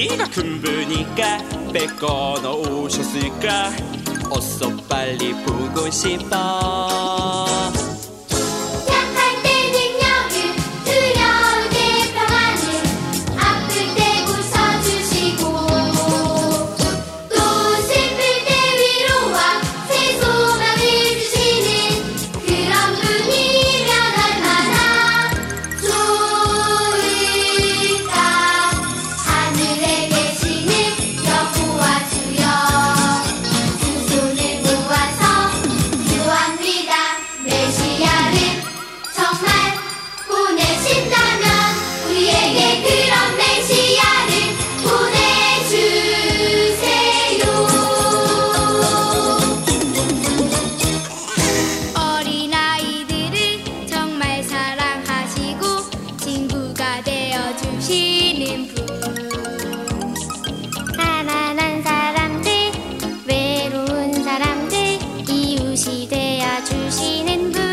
키가 큰 분이니까 빼고 놓으셨을까 어서 빨리 보고 싶어. 약할 때 능력을 두려울 때 평안을 아플 때 웃어주시고 또 슬플 때 위로와 새 소망을 주시는 그런 분이면 얼마나 좋을까. 하늘에 계시는 여호와 주여 두 손을 모아서 기도합니다. 메시아를 정말 보내신다면 우리에게 그런 메시아를 보내주세요. 어린아이들을 정말 사랑하시고 친구가 되어주시는 분. 가난한 사람들, 외로운 사람들 이웃이 되어주시는 분.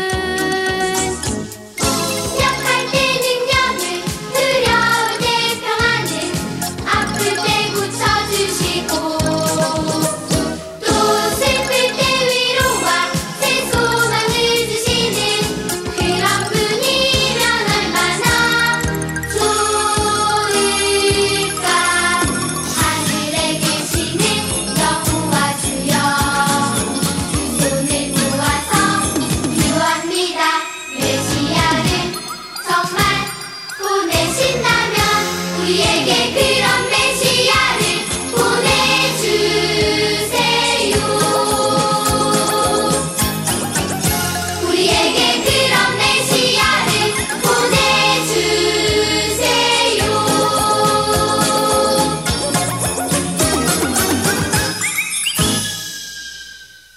약할 때 능력을 두려울 때 평안을 아플 때 고쳐주시고 또 슬플 때 위로와 새 소망을 주시는 그런 분이면 얼마나 좋을까. 하늘에 계시는 여호와 주여 두 손을 모아서 기도합니다. 메시아를 정말 보내신다면 우리에게 그런